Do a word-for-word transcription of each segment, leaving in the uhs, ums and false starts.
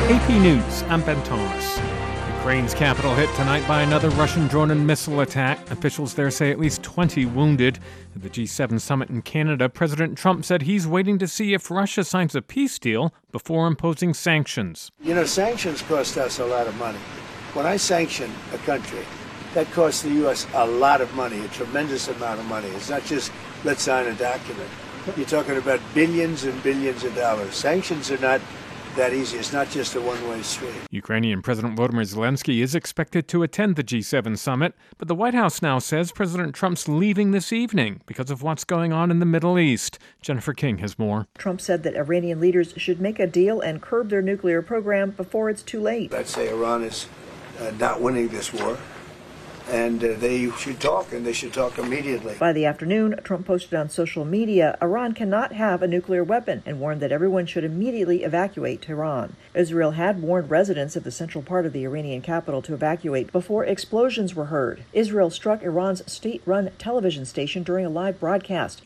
A P News, I'm Ben Thomas. Ukraine's capital hit tonight by another Russian drone and missile attack. Officials there say at least twenty wounded. At the G seven summit in Canada, President Trump said he's waiting to see if Russia signs a peace deal before imposing sanctions. You know, sanctions cost us a lot of money. When I sanction a country, that costs the U S a lot of money, a tremendous amount of money. It's not just let's sign a document. You're talking about billions and billions of dollars. Sanctions are not that easy. It's not just a one-way street. Ukrainian President Volodymyr Zelensky is expected to attend the G seven summit, but the White House now says President Trump's leaving this evening because of what's going on in the Middle East. Jennifer King has more. Trump said that Iranian leaders should make a deal and curb their nuclear program before it's too late. I'd say Iran is uh, not winning this war, and uh, they should talk, and they should talk immediately. By the afternoon, Trump posted on social media Iran cannot have a nuclear weapon and warned that everyone should immediately evacuate Tehran. Israel had warned residents of the central part of the Iranian capital to evacuate before explosions were heard. Israel struck Iran's state-run television station during a live broadcast.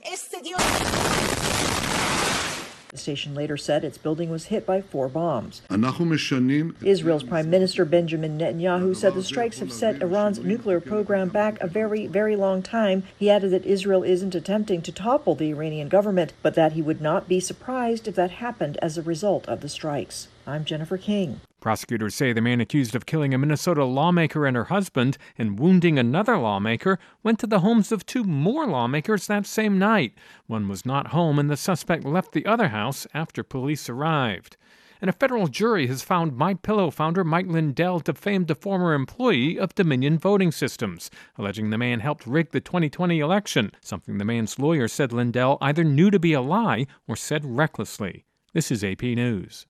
The station later said its building was hit by four bombs. Israel's Prime Minister Benjamin Netanyahu said the strikes have set Iran's nuclear program back a very, very long time. He added that Israel isn't attempting to topple the Iranian government, but that he would not be surprised if that happened as a result of the strikes. I'm Jennifer King. Prosecutors say the man accused of killing a Minnesota lawmaker and her husband and wounding another lawmaker went to the homes of two more lawmakers that same night. One was not home, and the suspect left the other house after police arrived. And a federal jury has found MyPillow founder Mike Lindell defamed a former employee of Dominion Voting Systems, alleging the man helped rig the twenty twenty election, something the man's lawyer said Lindell either knew to be a lie or said recklessly. This is A P News.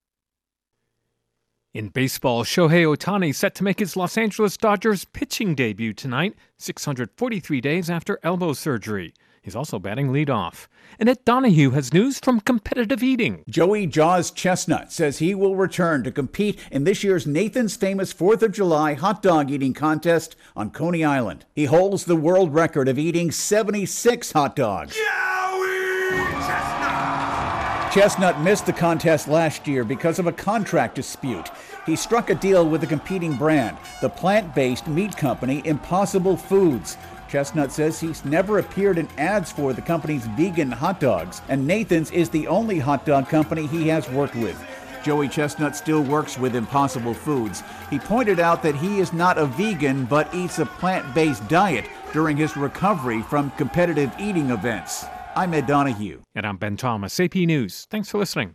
In baseball, Shohei Ohtani set to make his Los Angeles Dodgers pitching debut tonight, six hundred forty-three days after elbow surgery. He's also batting leadoff. And Ed Donahue has news from competitive eating. Joey Jaws Chestnut says he will return to compete in this year's Nathan's Famous fourth of July hot dog eating contest on Coney Island. He holds the world record of eating seventy-six hot dogs. Joey Chestnut! Chestnut missed the contest last year because of a contract dispute. He struck a deal with a competing brand, the plant-based meat company Impossible Foods. Chestnut says he's never appeared in ads for the company's vegan hot dogs, and Nathan's is the only hot dog company he has worked with. Joey Chestnut still works with Impossible Foods. He pointed out that he is not a vegan but eats a plant-based diet during his recovery from competitive eating events. I'm Ed Donahue. And I'm Ben Thomas, A P News. Thanks for listening.